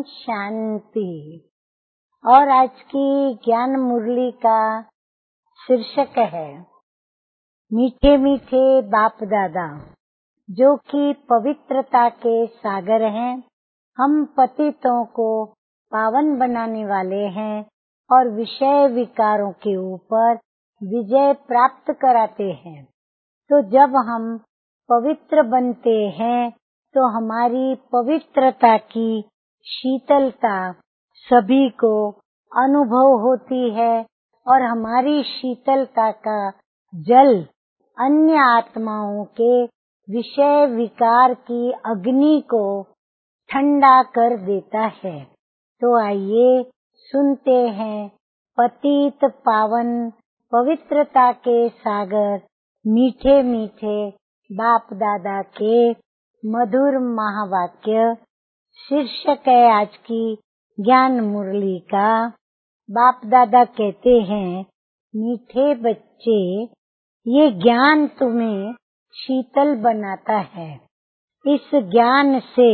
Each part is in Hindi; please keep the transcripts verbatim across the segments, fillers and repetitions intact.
शांति। और आज की ज्ञान मुरली का शीर्षक है मीठे मीठे बाप दादा, जो कि पवित्रता के सागर हैं। हम पतितों को पावन बनाने वाले हैं और विषय विकारों के ऊपर विजय प्राप्त कराते हैं। तो जब हम पवित्र बनते हैं तो हमारी पवित्रता की शीतलता सभी को अनुभव होती है और हमारी शीतलता का जल अन्य आत्माओं के विषय विकार की अग्नि को ठंडा कर देता है। तो आइए सुनते हैं पतित पावन पवित्रता के सागर मीठे मीठे बाप दादा के मधुर महावाक्य। शीर्षक है आज की ज्ञान मुरली का। बाप दादा कहते हैं, मीठे बच्चे, ये ज्ञान तुम्हें शीतल बनाता है। इस ज्ञान से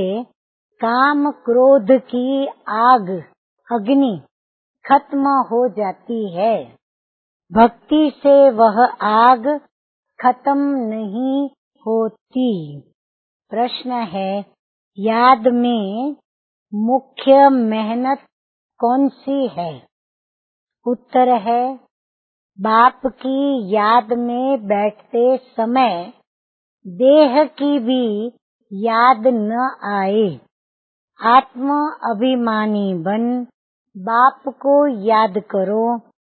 काम क्रोध की आग अग्नि खत्म हो जाती है। भक्ति से वह आग खत्म नहीं होती। प्रश्न है, याद में मुख्य मेहनत कौन सी है? उत्तर है, बाप की याद में बैठते समय देह की भी याद न आए। आत्म अभिमानी बन बाप को याद करो,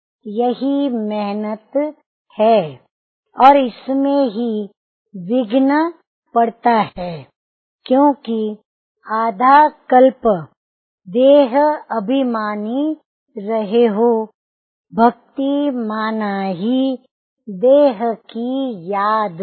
यही मेहनत है और इसमें ही विघ्न पड़ता है, क्योंकि आधा कल्प देह अभिमानी रहे हो। भक्ति माना ही देह की याद।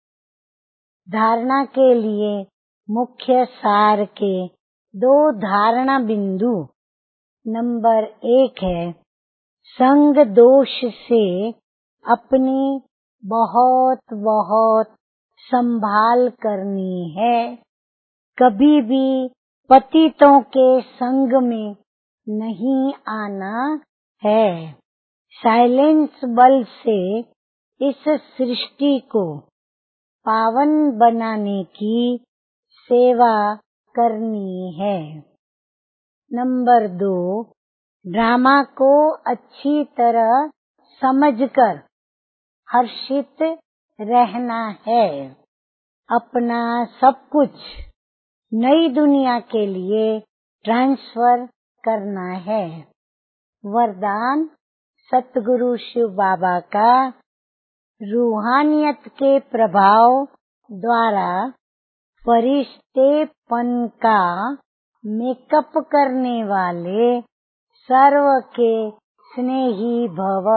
धारणा के लिए मुख्य सार के दो धारणा बिंदु। नंबर एक है, संग दोष से अपनी बहुत बहुत संभाल करनी है। कभी भी पतितों के संग में नहीं आना है। साइलेंस बल से इस सृष्टि को पावन बनाने की सेवा करनी है। नंबर दो, ड्रामा को अच्छी तरह समझकर हर्षित रहना है। अपना सब कुछ नई दुनिया के लिए ट्रांसफर करना है। वरदान सतगुरु शिव बाबा का, रूहानियत के प्रभाव द्वारा फरिश्तेपन का मेकअप करने वाले सर्व के स्नेही भव।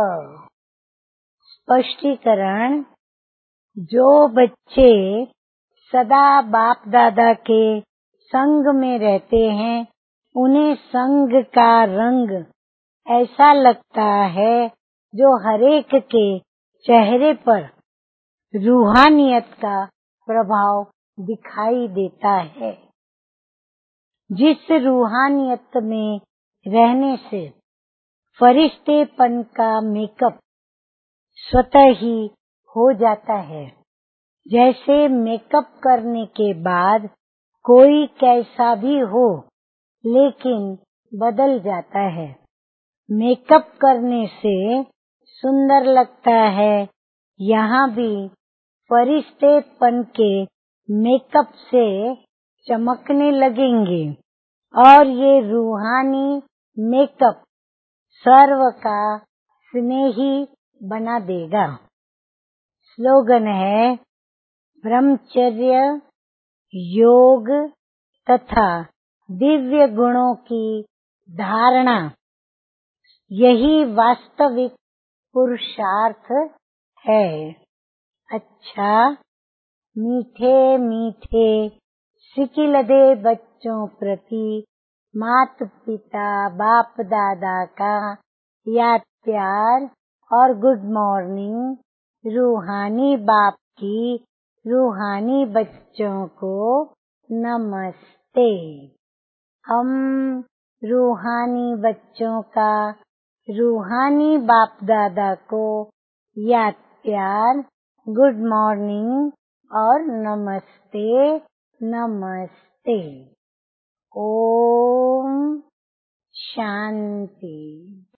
स्पष्टीकरण, जो बच्चे सदा बाप दादा के संग में रहते हैं, उन्हें संग का रंग ऐसा लगता है जो हरेक के चेहरे पर रूहानियत का प्रभाव दिखाई देता है। जिस रूहानियत में रहने से फरिश्तेपन का मेकअप स्वतः ही हो जाता है। जैसे मेकअप करने के बाद कोई कैसा भी हो लेकिन बदल जाता है। मेकअप करने से सुंदर लगता है, यहाँ भी फरिश्तेपन के मेकअप से चमकने लगेंगे और ये रूहानी मेकअप सर्व का स्नेही बना देगा। स्लोगन है, ब्रह्मचर्य, योग तथा दिव्य गुणों की धारणा, यही वास्तविक पुरुषार्थ है। अच्छा, मीठे मीठे सिकिलधे बच्चों प्रति मात पिता बाप दादा का याद प्यार और गुड मॉर्निंग। रूहानी बाप की रूहानी बच्चों को नमस्ते। हम रूहानी बच्चों का रूहानी बाप दादा को याद प्यार, गुड मॉर्निंग और नमस्ते नमस्ते। ओम शांति।